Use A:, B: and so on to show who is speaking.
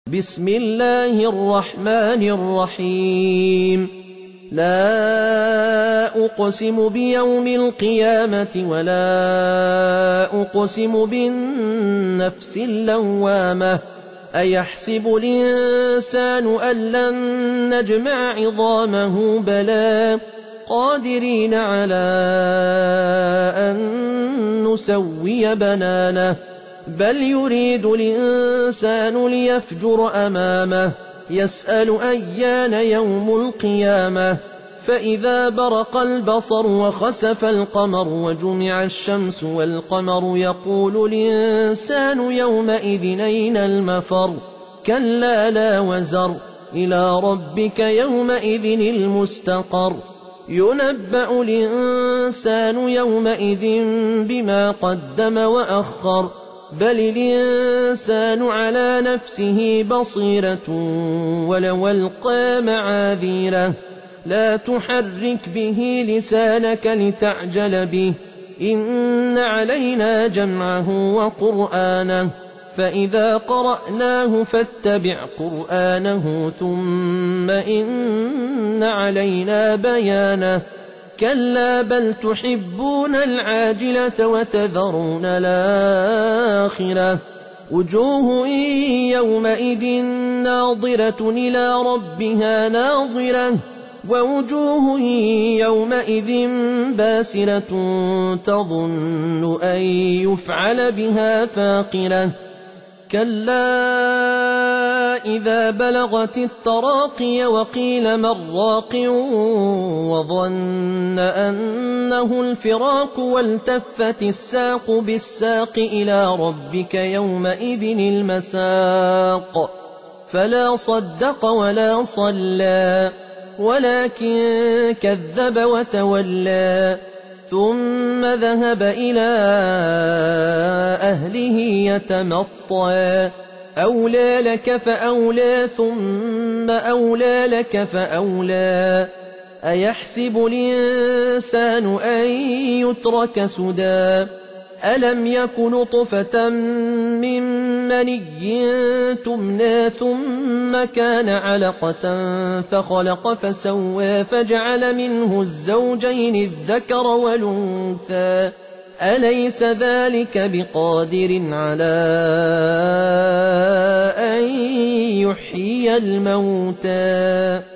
A: بسم الله الرحمن الرحيم لا أقسم بيوم القيامة ولا أقسم بالنفس اللوامة أيحسب الإنسان أن لن نجمع عظامه بلى قادرين على أن نسوي بنانه بل يريد الإنسان ليفجر أمامه يسأل أيان يوم القيامة فإذا برق البصر وخسف القمر وجمع الشمس والقمر يقول الإنسان يومئذ أين المفر كلا لا وزر إلى ربك يومئذ المستقر ينبأ الإنسان يومئذ بما قدم وأخر بل الإنسان على نفسه بصيرة ولو ألقى معاذيره لا تحرك به لسانك لتعجل به إن علينا جمعه وقرآنه فإذا قرأناه فاتبع قرآنه ثم إن علينا بيانه كلا بل تحبون العاجلة وتذرون الآخرة وجوه يومئذ ناظرة إلى ربها ناظرة ووجوه يومئذ باسرة تظن أن يفعل بها فاقرة كلا إذا بلغت التراقي وقيل من راق وظن أنه الفراق والتفت الساق بالساق إلى ربك يومئذ المساق فلا صدق ولا صلى ولكن كذب وتولى ثم ذهب إلى أهله يتمطى أولى لك فأولى ثم أولى لك فأولى أيحسب الإنسان أن يترك سدى ألم يك نطفة من مني تمنى ثم كان علقة فخلق فسوى فجعل منه الزوجين الذكر والأنثى أليس ذلك بقادر على أن يحيي الموتى